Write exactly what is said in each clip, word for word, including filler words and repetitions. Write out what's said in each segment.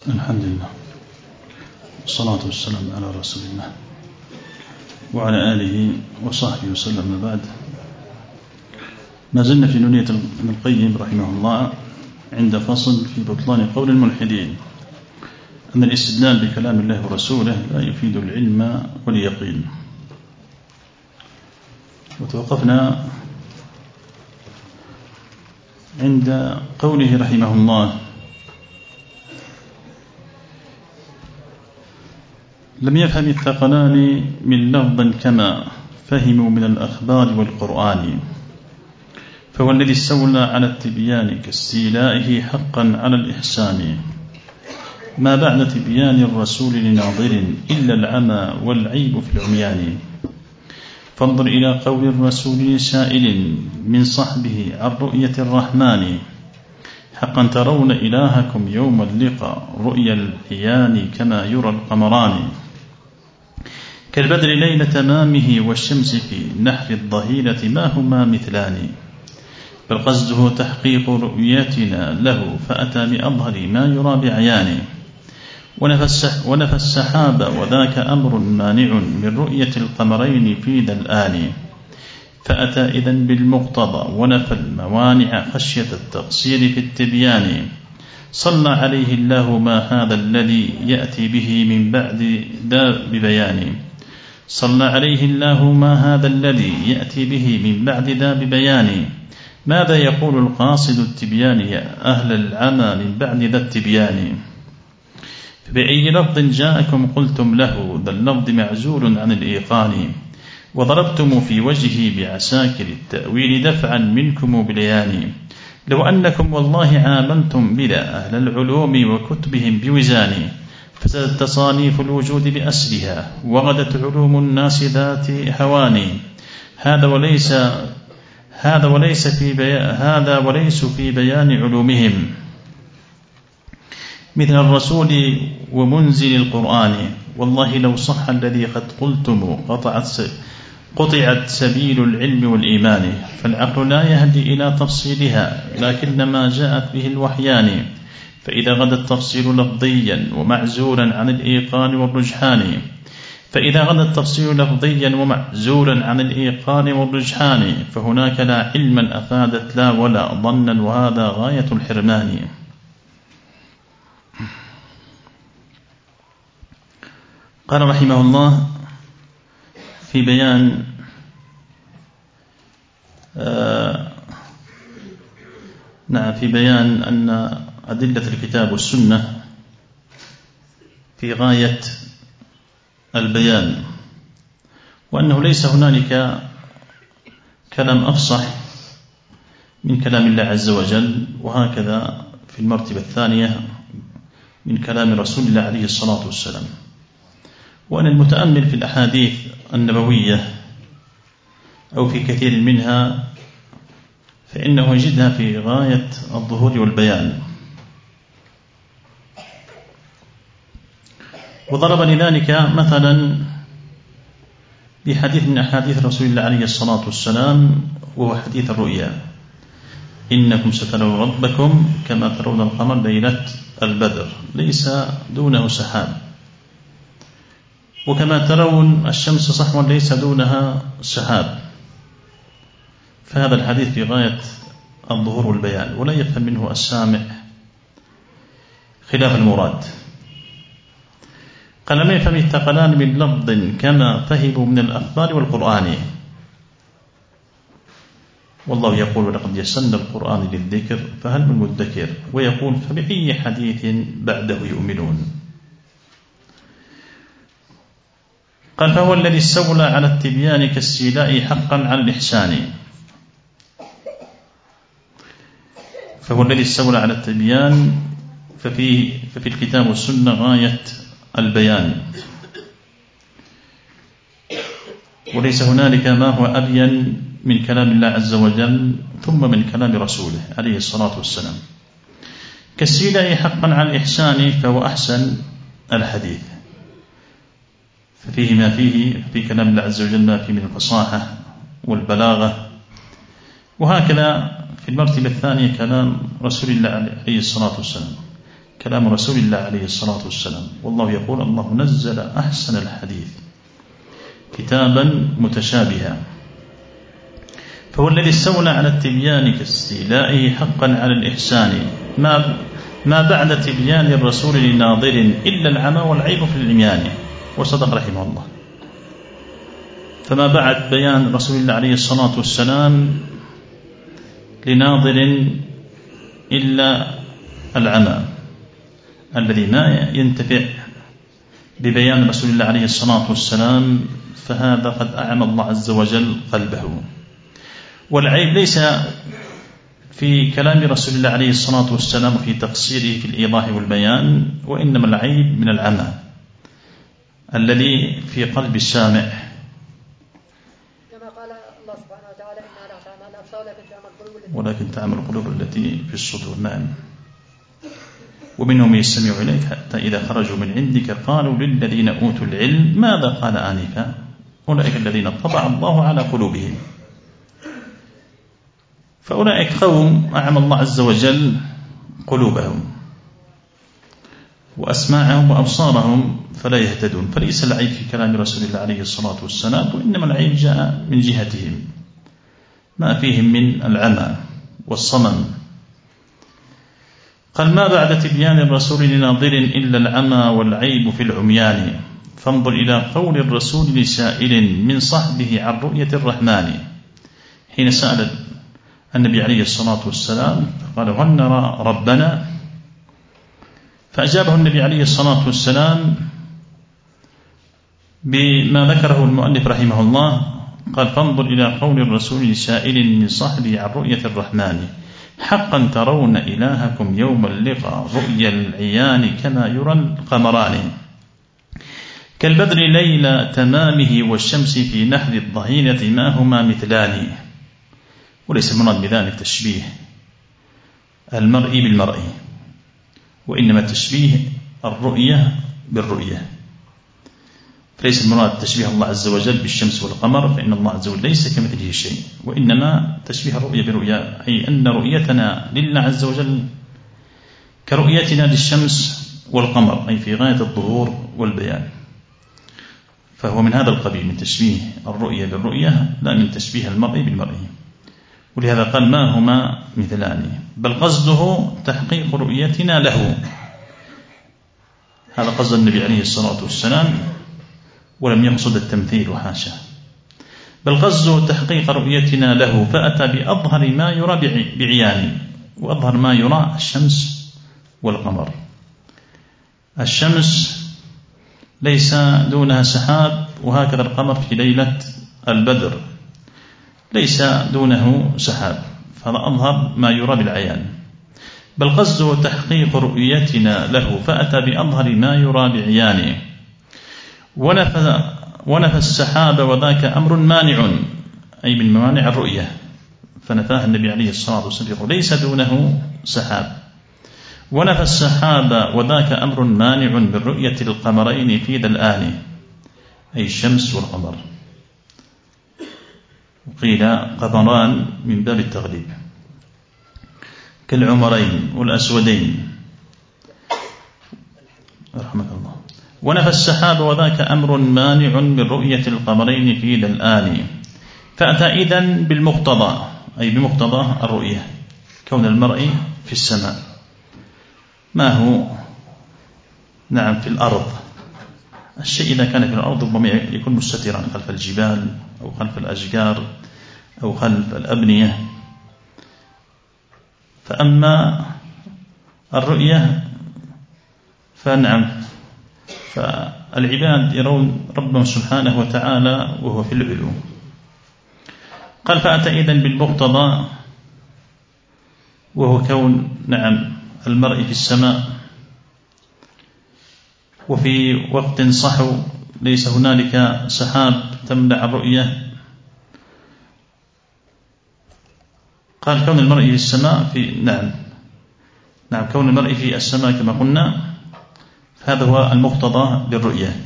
الحمد لله والصلاة والسلام على رسول الله وعلى آله وصحبه وسلم. بعد، ما زلنا في نونية ابن القيم رحمه الله عند فصل في بطلان قول الملحدين أن الاستدلال بكلام الله ورسوله لا يفيد العلم واليقين. وتوقفنا عند قوله رحمه الله: لم يفهم الثقلان من لفظا كما فهموا من الأخبار والقرآن، فهو الذي استولى على التبيان كاستيلائه حقا على الإحسان، ما بعد تبيان الرسول لناظر إلا العمى والعيب في العميان. فانظر إلى قول الرسول لسائل من صحبه عن رؤية الرحمن: حقا ترون إلهكم يوم اللقاء رؤيا العيان كما يرى القمران، كالبدر ليلة تمامه والشمس في نحر الظهيرة ما هما مثلان، بل قصده تحقيق رؤيتنا له فأتى بأظهر ما يرى بعيان، ونفى السحاب وذاك أمر مانع من رؤية القمرين في ذا الآن، فأتى إذن بالمقتضى ونفى الموانع خشية التقصير في التبيان. صلى عليه الله ما هذا الذي يأتي به من بعد ذا ببيان، صلى عليه الله ما هذا الذي يأتي به من بعد ذا ببيان، ماذا يقول القاصد التبيان يا أهل العمى من بعد ذا التبيان، فبأي لفظ جاءكم قلتم له ذا اللفظ معزول عن الإيقان، وضربتم في وجهه بعساكر التأويل دفعا منكم بليان، لو أنكم والله عاملتم بلا أهل العلوم وكتبهم بوزان، فسدت تصانيف الوجود بأسرها وغدت علوم الناس ذات هوان، هذا وليس هذا وليس في بيان هذا وليس في بيان علومهم مثل الرسول ومنزل القرآن، والله لو صح الذي قد قلتم قطعت قطعت سبيل العلم والإيمان، فالعقل لا يهدي إلى تفصيلها لكنما جاءت به الوحيان، فإذا غدا التفصيل لفظيا ومعزولا عن الإيقان والرجحان فإذا غدا التفصيل لفظيا ومعزولا عن الإيقان والرجحان فهناك لا علما أفادت لا ولا ظنا، وهذا غاية الحرمان. قال رحمه الله في بيان آه نعم في بيان أن أدلة الكتاب والسنة في غاية البيان، وأنه ليس هنالك كلام أفصح من كلام الله عز وجل، وهكذا في المرتبة الثانية من كلام رسول الله عليه الصلاة والسلام، وأن المتأمل في الأحاديث النبوية أو في كثير منها فإنه يجدها في غاية الظهور والبيان. وضرب لذلك مثلا بحديث من أحاديث رسول الله عليه الصلاة والسلام، وهو حديث الرؤيا: إنكم سترون ربكم كما ترون القمر ليلة البدر ليس دونه سحاب، وكما ترون الشمس صحوا ليس دونها سحاب. فهذا الحديث في غاية الظهور والبيان، ولا يفهم منه السامع خلاف المراد. قال: ما يفهم الثقلان من لفظ كما فهموا من الأخبار والقرآن، والله يقول: لقد يسرنا القرآن للذكر فهل من مدكر، ويقول: فبأي حديث بعده يؤمنون. قال: فهو الذي استولى على التبيان كاستيلاء حقا على الإحسان، فهو الذي استولى على التبيان ففي, ففي الكتاب والسنة غاية البيان، وليس هنالك ما هو أبين من كلام الله عز وجل ثم من كلام رسوله عليه الصلاة والسلام. كاستيلاء حقا على الإحسان فهو أحسن الحديث، ففيه ما فيه في كلام الله عز وجل ما فيه من الفصاحة والبلاغة، وهكذا في المرتبة الثانية كلام رسول الله عليه الصلاة والسلام كلام رسول الله عليه الصلاة والسلام. والله يقول: الله نزل أحسن الحديث كتابا متشابها. فهو الذي استولى على التبيان كاستيلائه حقا على الإحسان، ما ما بعد تبيان الرسول لناظر إلا العمى والعيب في العميان. وصدق رحمه الله. فما بعد بيان رسول الله عليه الصلاة والسلام لناظر إلا العمى الذي ما ينتفع ببيان رسول الله عليه الصلاة والسلام، فهذا قد أعمى الله عز وجل قلبه. والعيب ليس في كلام رسول الله عليه الصلاة والسلام في تقصيره في الإيضاح والبيان، وإنما العيب من العمى الذي في قلب السامع. كما قال الله سبحانه وتعالى: إنها لا تعمى الأبصار ولكن تعمى القلوب التي في الصدور. نعم. ومنهم يستمع إليك حتى إذا خرجوا من عندك قالوا للذين أوتوا العلم ماذا قال آنفا أولئك الذين طبع الله على قلوبهم. فأولئك قوم أعمى الله عز وجل قلوبهم وأسماعهم وأبصارهم فلا يهتدون. فليس العيب في كلام رسول الله عليه الصلاة والسلام، وإنما العيب جاء من جهتهم، ما فيهم من العمى والصمم. قال: ما بعد تبيان الرسول لناظر إلا العمى والعيب في العميان، فانظر إلى قول الرسول لسائل من صحبه عن رؤية الرحمن. حين سأل النبي عليه الصلاة والسلام قال: هل نرى ربنا؟ فأجابه النبي عليه الصلاة والسلام بما ذكره المؤلف رحمه الله. قال: فانظر إلى قول الرسول لسائل من صحبه عن رؤية الرحمن، حقا ترون إلهكم يوم اللقاء رؤيا العيان كما يرى القمران، كالبدر ليل تمامه والشمس في نحر الظهينة ما هما مثلان. وليس المراد بذلك تشبيه المرء بالمرء، وإنما تشبيه الرؤية بالرؤية. فليس المراد تشبيه الله عز وجل بالشمس والقمر، فإن الله عز وجل ليس كمثله شيء، وإنما تشبيه الرؤية برؤية، أي أن رؤيتنا لله عز وجل كرؤيتنا للشمس والقمر، أي في غاية الظهور والبيان. فهو من هذا القبيل، من تشبيه الرؤية بالرؤية، لا من تشبيه المرء بالمرء. ولهذا قال: ما هما مثلان، بل قصده تحقيق رؤيتنا له. هذا قصد النبي عليه الصلاة والسلام، ولم يقصد التمثيل وحاشا، بل قصده تحقيق رؤيتنا له، فأتى بأظهر ما يرى بعيان. وأظهر ما يرى الشمس والقمر. الشمس ليس دونها سحاب، وهكذا القمر في ليلة البدر ليس دونه سحاب، فهذا أظهر ما يرى بالعيان. بل قصده تحقيق رؤيتنا له، فأتى بأظهر ما يرى بعيانه. ونفى, ونفى السحاب وذاك أمر مانع، أي من موانع الرؤية، فنفاه النبي عليه الصلاة والسلام يقول: ليس دونه سحاب. ونفى السحاب وذاك أمر مانع من رؤية القمرين في ذا الآن، أي الشمس والقمر. وقيل قمران من باب التغليب، كالعمرين والأسودين رحمك الله. ونفى السحاب وذاك أمر مانع من رؤية القمرين في ذا الآن، فأتى إذن بالمقتضى، أي بمقتضى الرؤية، كون المرء في السماء ما هو نعم في الأرض. الشيء إذا كان في الأرض ربما يكون مستترا خلف الجبال أو خلف الأشجار أو خلف الأبنية. فأما الرؤية فنعم، فالعباد يرون ربهم سبحانه وتعالى وهو في العلو. قال: فأتى إذن بالمقتضى، وهو كون نعم المرء في السماء، وفي وقت صحو ليس هنالك سحاب تمنع الرؤية. قال: كون المرء في السماء في نعم نعم كون المرء في السماء كما قلنا، هذا هو المقتضى للرؤية،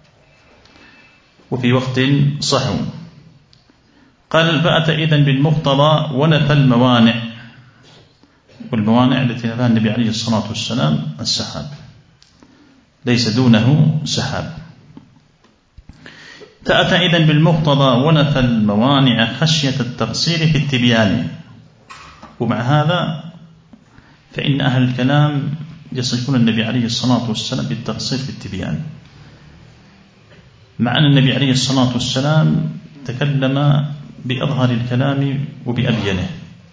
وفي وقت صحو. قال: فأتى إذن بالمقتضى ونفى الموانع. والموانع التي نفاها النبي عليه الصلاة والسلام السحاب، ليس دونه سحاب. فأتى إذن بالمقتضى ونفى الموانع خشية التقصير في التبيان. ومع هذا فإن أهل الكلام يصفون النبي عليه الصلاة والسلام بالتقصير في التبيان، مع أن النبي عليه الصلاة والسلام تكلم بأظهر الكلام وبأبينه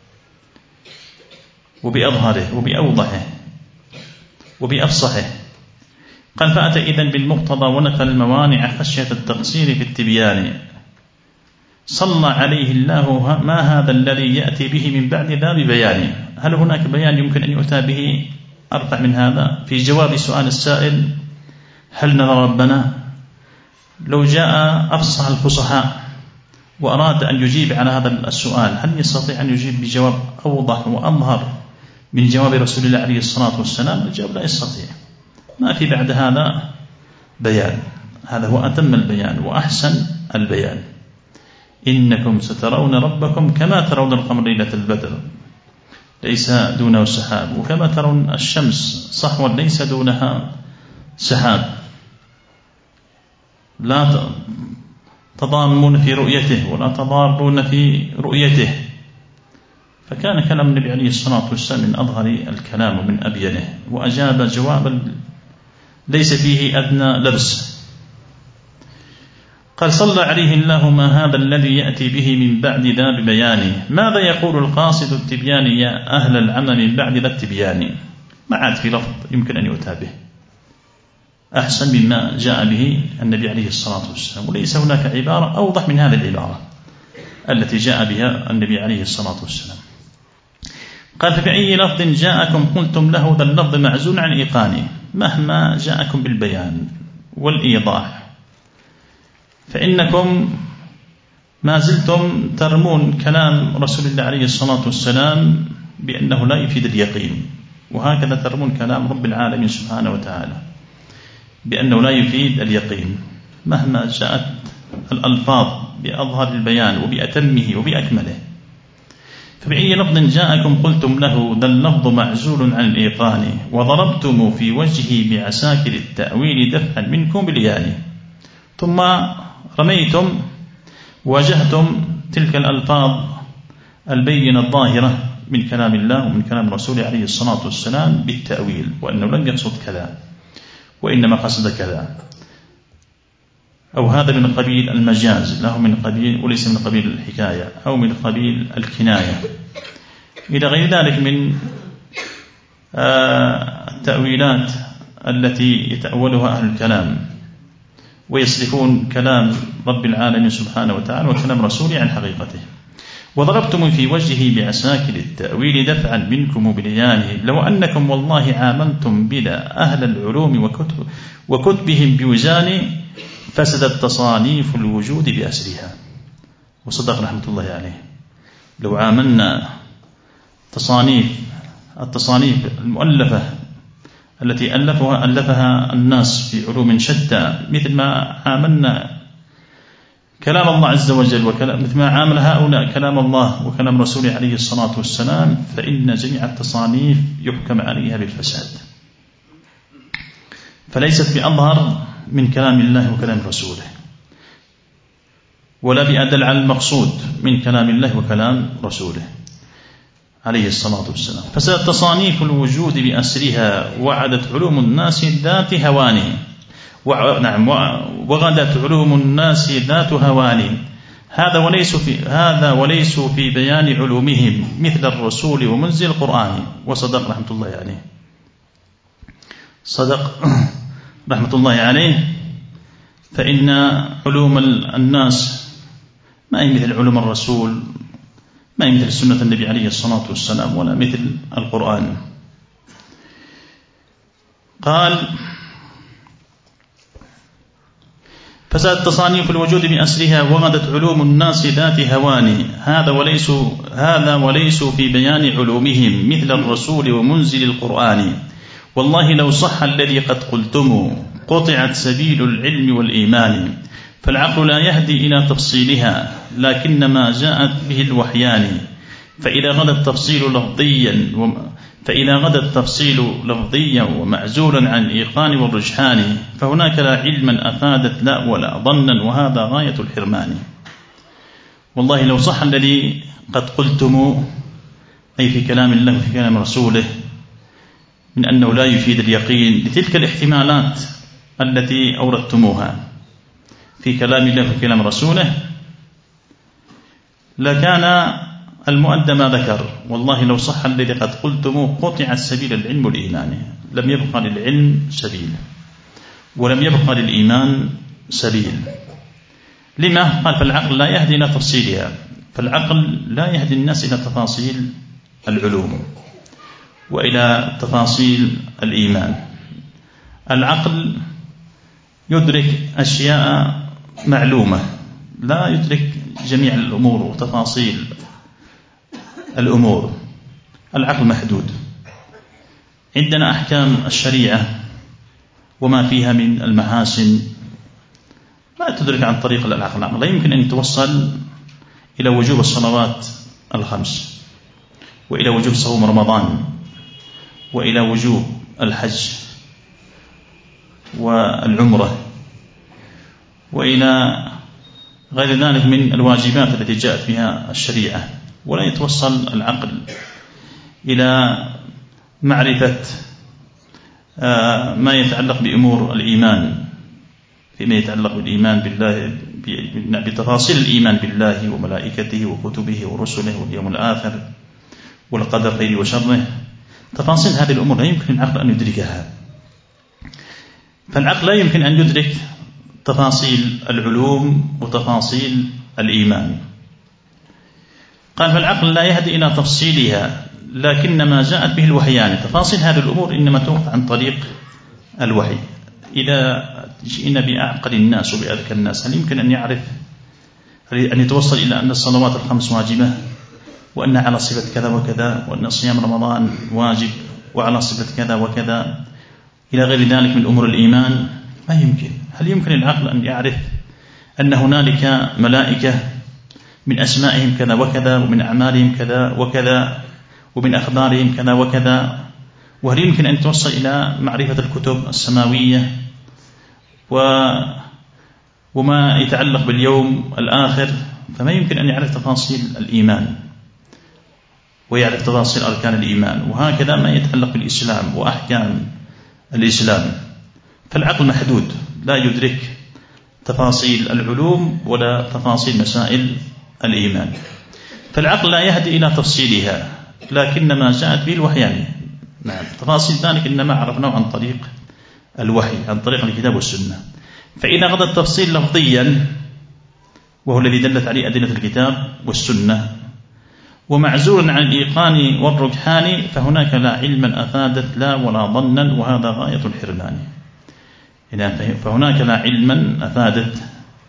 وبأظهره وبأوضحه وبأفصحه. قال فأتى إذن بالمقتضى ونفى الموانع خشية التقصير في التبيان. صلى عليه الله ما هذا الذي يأتي به من بعد ذا ببيان. هل هناك بيان يمكن أن يؤتى به أرفع من هذا في جواب سؤال السائل هل نرى ربنا؟ لو جاء أفصح الفصحاء وأراد أن يجيب على هذا السؤال هل يستطيع أن يجيب بجواب أوضح وأظهر من جواب رسول الله عليه الصلاة والسلام؟ الجواب لا يستطيع، ما في بعد هذا بيان. هذا هو أتم البيان وأحسن البيان. إنكم سترون ربكم كما ترون القمر ليلة البدر ليس دونه سحاب، وكما ترون الشمس صحوا ليس دونها سحاب، لا تضامون في رؤيته ولا تضارون في رؤيته. فكان كلام النبي عليه الصلاة والسلام من أظهر الكلام ومن أبينه، وأجاب جوابا ليس فيه أدنى لبس. قال صلى عليه الله ما هذا الذي يأتي به من بعد ذا ببيانه. ماذا يقول القاصد التبيان يا أهل العمى من بعد ذا التبيان؟ ما عاد في لفظ يمكن أن يؤتى به أحسن مما جاء به النبي عليه الصلاة والسلام، وليس هناك عبارة أوضح من هذه العبارة التي جاء بها النبي عليه الصلاة والسلام. قال فبأي لفظ جاءكم قلتم له ذا اللفظ معزول عن إيقانه. مهما جاءكم بالبيان والإيضاح فإنكم ما زلتم ترمون كلام رسول الله عليه الصلاة والسلام بأنه لا يفيد اليقين، وهكذا ترمون كلام رب العالمين سبحانه وتعالى بأنه لا يفيد اليقين، مهما جاءت الألفاظ بأظهر البيان وبأتمه وبأكمله. فبأي لفظ جاءكم قلتم له ذا اللفظ معزول عن الإيقان، وضربتم في وجهه بعساكر التأويل دفعا منكم باليان. ثم رميتم واجهتم تلك الألفاظ البينة الظاهرة من كلام الله ومن كلام الرسول عليه الصلاة والسلام بالتأويل، وأنه لم يقصد كذا وإنما قصد كذا، أو هذا من قبيل المجاز، له من قبيل وليس من قبيل الحكاية، أو من قبيل الكناية، إلى غير ذلك من التأويلات التي يتأولها أهل الكلام ويصرفون كلام رب العالمين سبحانه وتعالى وكلام رسوله عن حقيقته. وضربتم في وجهه بعساكر التأويل دفعا منكم بليانه، لو أنكم والله عاملتم بلا أهل العلوم وكتب وكتبهم بوزان فسدت تصانيف الوجود بأسرها. وصدق رحمة الله عليه. لو عاملنا تصانيف التصانيف المؤلفة التي ألفها ألفها الناس في علوم شتى، مثل ما عاملنا كلام الله عز وجل وكلام مثل ما عامل هؤلاء كلام الله وكلام رسوله عليه الصلاة والسلام، فإن جميع التصانيف يحكم عليها بالفساد، فليست بأظهر من كلام الله وكلام رسوله، ولا بأدل على المقصود من كلام الله وكلام رسوله عليه الصلاة والسلام. فسدت تصانيف الوجود بأسرها، وعدت علوم الناس ذات هوان، نعم وغدت علوم الناس ذات هوان. هذا وليس في هذا وليس في بيان علومهم مثل الرسول ومنزل القرآن. وصدق رحمة الله عليه. صدق رحمة الله عليه. فإن علوم الناس ما هي مثل علوم الرسول، ما هي مثل سنة النبي عليه الصلاة والسلام، ولا مثل القرآن. قال فساد تصانيف الوجود بأسرها، وغدت علوم الناس ذات هوان. هذا وليس هذا وليس في بيان علومهم مثل الرسول ومنزل القرآن. والله لو صح الذي قد قلتم قطعت سبيل العلم والإيمان، فالعقل لا يهدي إلى تفصيلها لكنما جاءت به الوحيان. فإذا غدا التفصيل لفظيا فإذا غدا التفصيل لفظيا ومعزولا عن الإيقان والرجحان فهناك لا علما أفادت لا ولا ظنا وهذا غاية الحرمان. والله لو صح الذي قد قلتم أي في كلام الله وفي كلام رسوله من أنه لا يفيد اليقين لتلك الاحتمالات التي أوردتموها في كلام الله وفي كلام رسوله لكان المؤدى ما ذكر. والله لو صح الذي قد قلتم قطع السبيل العلم والإيمان، لم يبقى للعلم سبيل ولم يبقى للإيمان سبيل. لما؟ قال فالعقل لا يهدي إلى تفصيلها، فالعقل لا يهدي الناس إلى تفاصيل العلوم وإلى تفاصيل الإيمان. العقل يدرك أشياء معلومة، لا يدرك جميع الأمور وتفاصيل الأمور. العقل محدود. عندنا أحكام الشريعة وما فيها من المحاسن لا تدرك عن طريق العقل. لا يمكن أن يتوصل إلى وجوب الصلوات الخمس وإلى وجوب صوم رمضان وإلى وجوب الحج والعمرة وإلى غير ذلك من الواجبات التي جاءت بها الشريعة، ولا يتوصل العقل إلى معرفة ما يتعلق بأمور الإيمان فيما يتعلق بالإيمان بالله بتفاصيل الإيمان بالله وملائكته وكتبه ورسله واليوم الآخر والقدر خيره وشره. تفاصيل هذه الأمور لا يمكن العقل أن يدركها. فالعقل لا يمكن أن يدرك تفاصيل العلوم وتفاصيل الإيمان. قال فالعقل لا يهدي إلى تفصيلها لكن ما جاءت به الوحيان. تفاصيل هذه الأمور إنما توقع عن طريق الوحي. إذا جئنا بأعقل الناس وبأذكى الناس هل يمكن أن يعرف أن يتوصل إلى أن الصلوات الخمس واجبة وأن على صفة كذا وكذا وأن صيام رمضان واجب وعلى صفة كذا وكذا إلى غير ذلك من أمور الإيمان؟ ما يمكن. هل يمكن العقل أن يعرف أن هنالك ملائكة من أسمائهم كذا وكذا ومن أعمالهم كذا وكذا ومن أخبارهم كذا وكذا؟ وهل يمكن أن توصل إلى معرفة الكتب السماوية وما يتعلق باليوم الآخر؟ فما يمكن أن يعرف تفاصيل الإيمان ويعرف تفاصيل أركان الإيمان، وهكذا ما يتعلق بالإسلام وأحكام الإسلام. فالعقل محدود لا يدرك تفاصيل العلوم ولا تفاصيل مسائل الإيمان. فالعقل لا يهدي إلى تفصيلها لكن ما جاءت به الوحيان. نعم، تفاصيل ذلك إنما عرفناه عن طريق الوحي، عن طريق الكتاب والسنة. فإذا غدا التفصيل لفظيا وهو الذي دلت عليه أدلة الكتاب والسنة ومعزول عن الإيقان والرجحان فهناك لا علما أفادت لا ولا ظنا وهذا غاية الحرمان. فهناك لا علما أفادت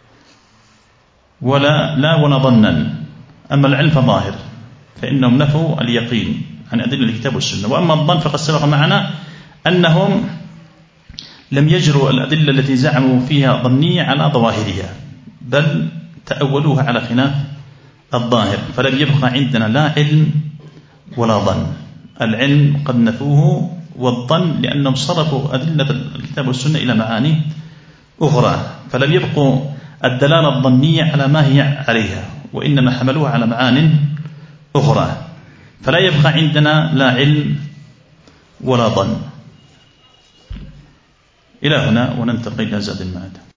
ولا لا ولا ظنا. أما العلم فظاهر فإنهم نفوا اليقين عن أدلة الكتاب والسنة. وأما الظن فقد سبق معنا أنهم لم يجروا الأدلة التي زعموا فيها ظنية على ظواهرها بل تأولوها على خلاف الظاهر، فلم يبقى عندنا لا علم ولا ظن. العلم قد نفوه والظن لأنهم صرفوا أدلة الكتاب والسنة إلى معاني أخرى، فلم يبقوا الدلالة الظنية على ما هي عليها وإنما حملوها على معان أخرى. فلا يبقى عندنا لا علم ولا ظن. إلى هنا وننتقل إلى زاد المعاد.